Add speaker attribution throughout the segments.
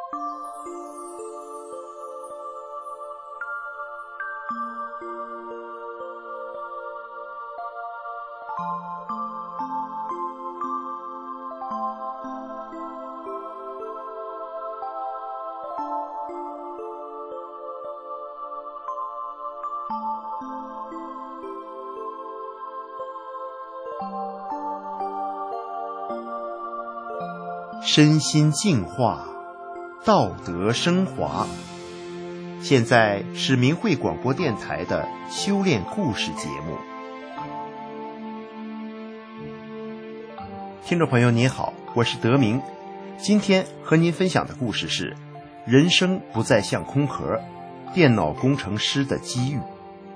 Speaker 1: 身心净化，道德升华。现在是明慧广播电台的修炼故事节目。听众朋友您好，我是德明，今天和您分享的故事是人生不再像空壳，电脑工程师的机遇。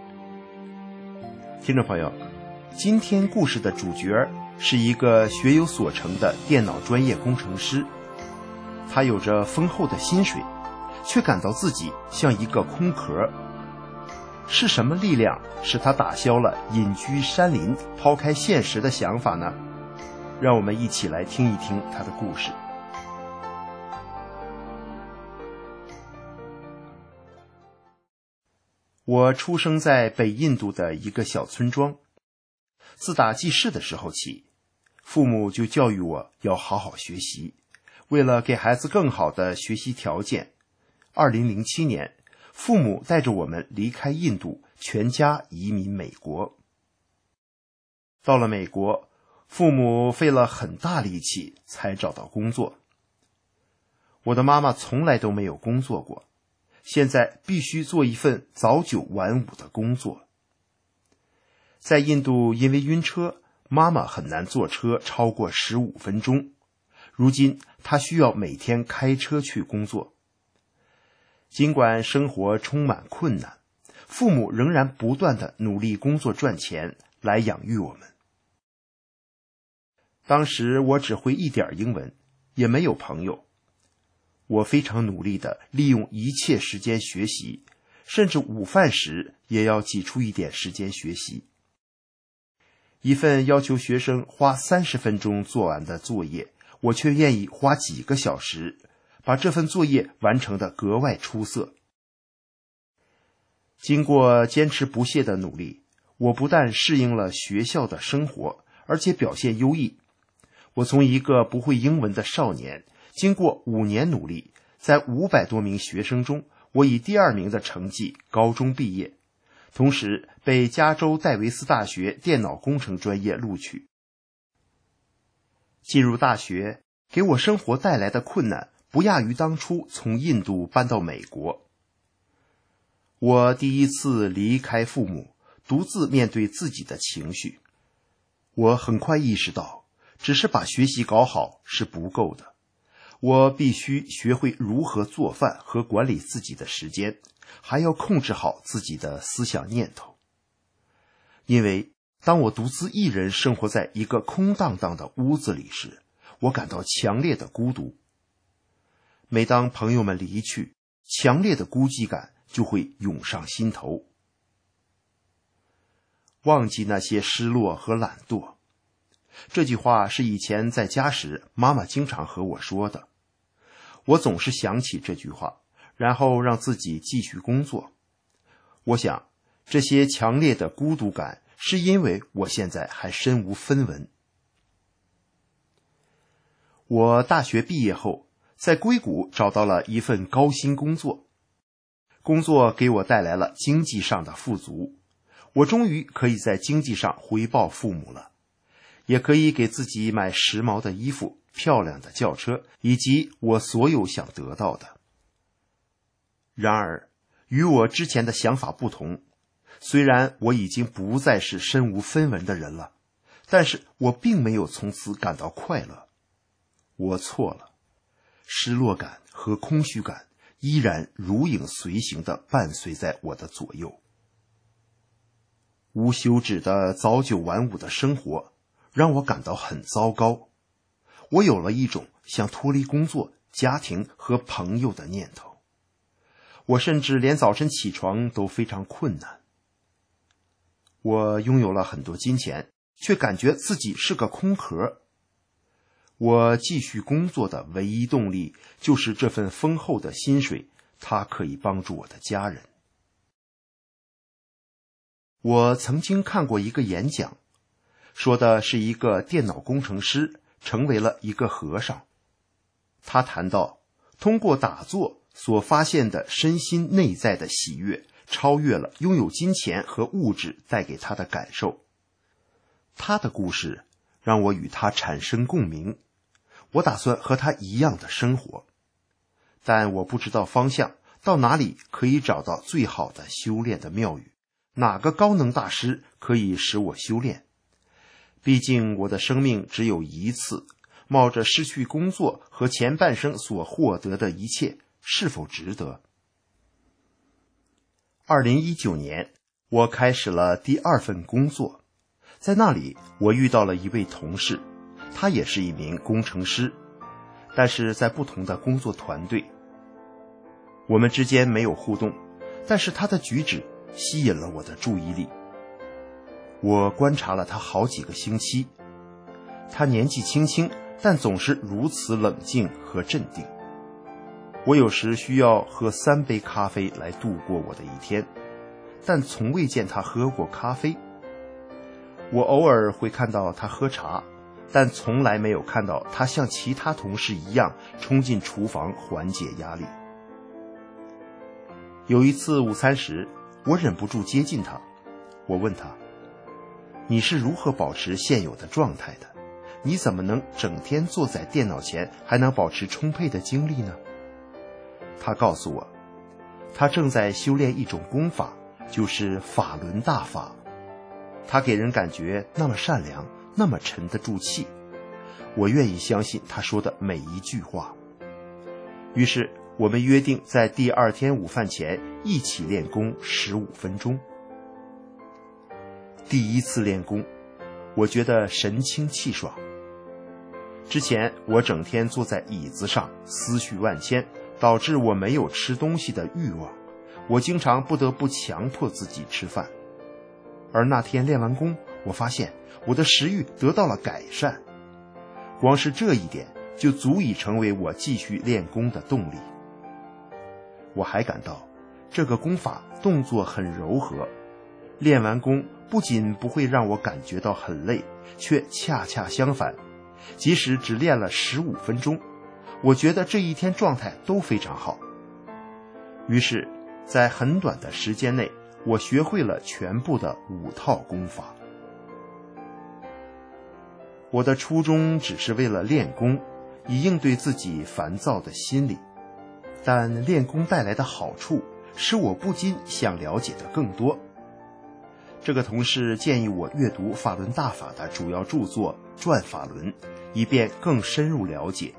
Speaker 1: 听众朋友，今天故事的主角是一个学有所成的电脑专业工程师，他有着丰厚的薪水，却感到自己像一个空壳。是什么力量使他打消了隐居山林、抛开现实的想法呢？让我们一起来听一听他的故事。我出生在北印度的一个小村庄，自打记事的时候起，父母就教育我要好好学习。为了给孩子更好的学习条件，2007年，父母带着我们离开印度，全家移民美国。到了美国，父母费了很大力气才找到工作。我的妈妈从来都没有工作过，现在必须做一份早9晚5的工作。在印度，因为晕车，妈妈很难坐车超过15分钟。如今她需要每天开车去工作。尽管生活充满困难，父母仍然不断地努力工作赚钱来养育我们。当时我只会一点英文，也没有朋友。我非常努力地利用一切时间学习，甚至午饭时也要挤出一点时间学习。一份要求学生花30分钟做完的作业，我却愿意花几个小时，把这份作业完成得格外出色。经过坚持不懈的努力，我不但适应了学校的生活，而且表现优异。我从一个不会英文的少年，经过5年努力，在500多名学生中，我以第2名的成绩高中毕业，同时被加州戴维斯大学电脑工程专业录取。进入大学给我生活带来的困难不亚于当初从印度搬到美国。我第一次离开父母，独自面对自己的情绪。我很快意识到，只是把学习搞好是不够的，我必须学会如何做饭和管理自己的时间，还要控制好自己的思想念头。因为当我独自一人生活在一个空荡荡的屋子里时，我感到强烈的孤独。每当朋友们离去，强烈的孤寂感就会涌上心头。忘记那些失落和懒惰，这句话是以前在家时妈妈经常和我说的。我总是想起这句话，然后让自己继续工作。我想，这些强烈的孤独感是因为我现在还身无分文。我大学毕业后，在硅谷找到了一份高薪工作，工作给我带来了经济上的富足，我终于可以在经济上回报父母了，也可以给自己买时髦的衣服、漂亮的轿车，以及我所有想得到的。然而，与我之前的想法不同，虽然我已经不再是身无分文的人了，但是我并没有从此感到快乐。我错了，失落感和空虚感依然如影随形地伴随在我的左右。无休止的早9晚5的生活让我感到很糟糕，我有了一种想脱离工作、家庭和朋友的念头。我甚至连早晨起床都非常困难。我拥有了很多金钱，却感觉自己是个空壳。 我继续工作的唯一动力就是这份丰厚的薪水，它可以帮助我的家人。我曾经看过一个演讲，说的是一个电脑工程师成为了一个和尚。他谈到，通过打坐所发现的身心内在的喜悦，超越了拥有金钱和物质带给他的感受。他的故事让我与他产生共鸣，我打算和他一样的生活，但我不知道方向，到哪里可以找到最好的修炼的庙宇，哪个高能大师可以使我修炼。毕竟我的生命只有一次，冒着失去工作和前半生所获得的一切，是否值得？2019年，我开始了第2份工作，在那里我遇到了一位同事，他也是一名工程师，但是在不同的工作团队。我们之间没有互动，但是他的举止吸引了我的注意力。我观察了他好几个星期，他年纪轻轻，但总是如此冷静和镇定。我有时需要喝3杯咖啡来度过我的一天，但从未见他喝过咖啡。我偶尔会看到他喝茶，但从来没有看到他像其他同事一样冲进厨房缓解压力。有一次午餐时，我忍不住接近他，我问他，你是如何保持现有的状态的？你怎么能整天坐在电脑前还能保持充沛的精力呢？他告诉我，他正在修炼一种功法，就是法轮大法。他给人感觉那么善良，那么沉得住气，我愿意相信他说的每一句话。于是我们约定在第2天午饭前一起练功15分钟。第一次练功，我觉得神清气爽。之前我整天坐在椅子上，思绪万千，导致我没有吃东西的欲望，我经常不得不强迫自己吃饭。而那天练完功，我发现我的食欲得到了改善，光是这一点就足以成为我继续练功的动力。我还感到这个功法动作很柔和，练完功不仅不会让我感觉到很累，却恰恰相反，即使只练了15分钟，我觉得这一天状态都非常好。于是在很短的时间内，我学会了全部的5套功法。我的初衷只是为了练功，以应对自己烦躁的心理，但练功带来的好处使我不禁想了解的更多。这个同事建议我阅读法轮大法的主要著作《转法轮》，以便更深入了解。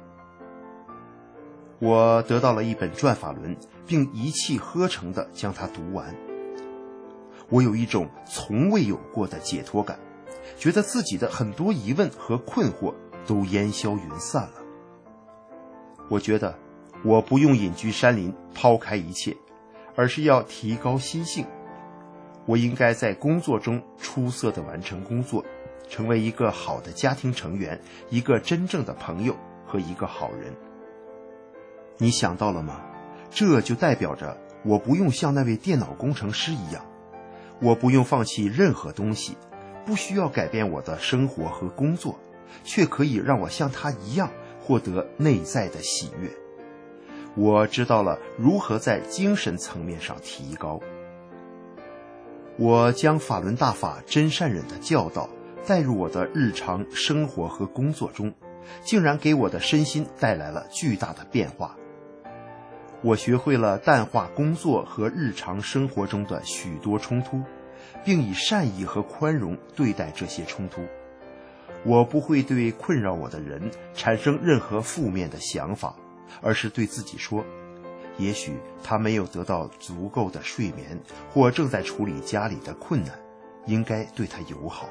Speaker 1: 我得到了一本《转法轮》，并一气呵成地将它读完。我有一种从未有过的解脱感，觉得自己的很多疑问和困惑都烟消云散了。我觉得我不用隐居山林，抛开一切，而是要提高心性。我应该在工作中出色地完成工作，成为一个好的家庭成员，一个真正的朋友和一个好人。你想到了吗？这就代表着我不用像那位电脑工程师一样，我不用放弃任何东西，不需要改变我的生活和工作，却可以让我像他一样获得内在的喜悦。我知道了如何在精神层面上提高。我将法轮大法真善忍的教导带入我的日常生活和工作中，竟然给我的身心带来了巨大的变化。我学会了淡化工作和日常生活中的许多冲突，并以善意和宽容对待这些冲突。我不会对困扰我的人产生任何负面的想法，而是对自己说，也许他没有得到足够的睡眠，或正在处理家里的困难，应该对他友好。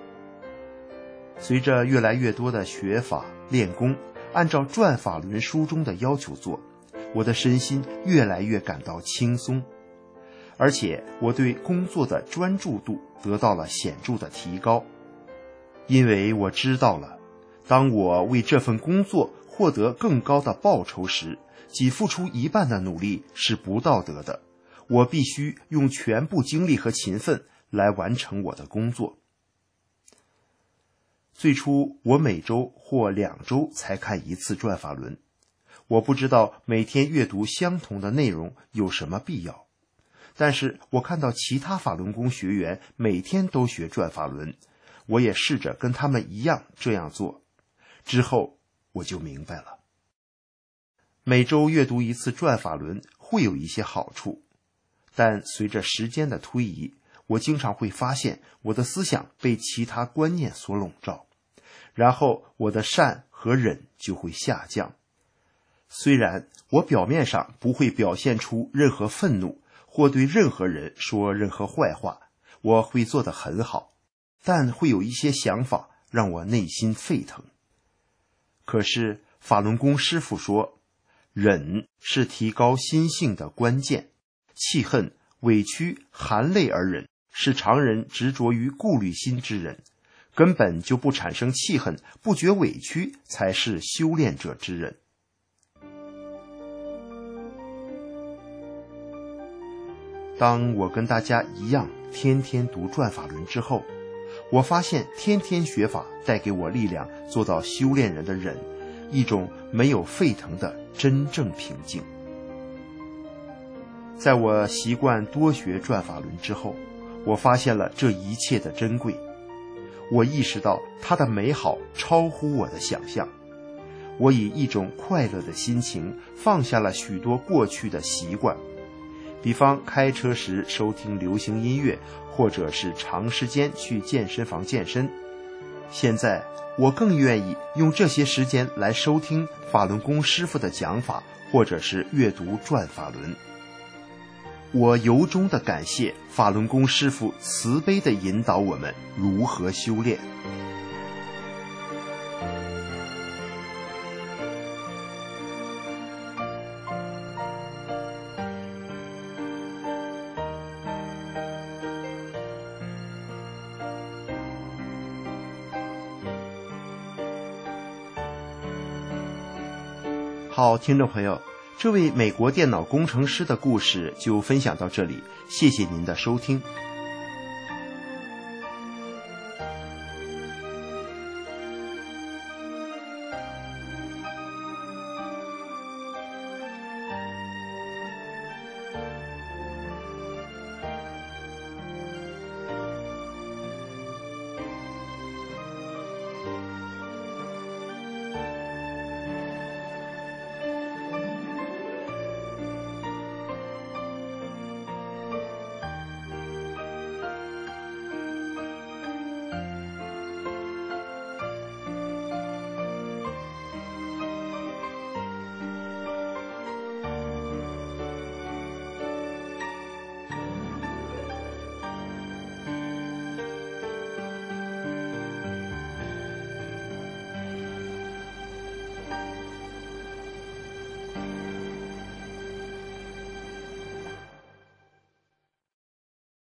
Speaker 1: 随着越来越多的学法练功，按照《转法轮》书中的要求做，我的身心越来越感到轻松，而且我对工作的专注度得到了显著的提高。因为我知道了， 当我为这份工作获得更高的报酬时，仅付出一半的努力是不道德的。我必须用全部精力和勤奋来完成我的工作。最初，我每周或2周才看一次转法轮。我不知道每天阅读相同的内容有什么必要，但是我看到其他法轮功学员每天都学转法轮，我也试着跟他们一样这样做。之后我就明白了，每周阅读一次转法轮会有一些好处，但随着时间的推移，我经常会发现我的思想被其他观念所笼罩，然后我的善和忍就会下降。虽然我表面上不会表现出任何愤怒，或对任何人说任何坏话，我会做得很好，但会有一些想法让我内心沸腾。可是法轮功师父说，忍是提高心性的关键，气恨、委屈、含泪而忍，是常人执着于顾虑心之人，根本就不产生气恨，不觉委屈，才是修炼者之人。当我跟大家一样天天读转法轮之后，我发现天天学法带给我力量，做到修炼人的忍，一种没有沸腾的真正平静。在我习惯多学转法轮之后，我发现了这一切的珍贵。我意识到它的美好超乎我的想象。我以一种快乐的心情放下了许多过去的习惯，比方开车时收听流行音乐，或者是长时间去健身房健身。现在我更愿意用这些时间来收听法轮功师父的讲法，或者是阅读转法轮。我由衷地感谢法轮功师父慈悲地引导我们如何修炼。好，听众朋友，这位美国电脑工程师的故事就分享到这里，谢谢您的收听。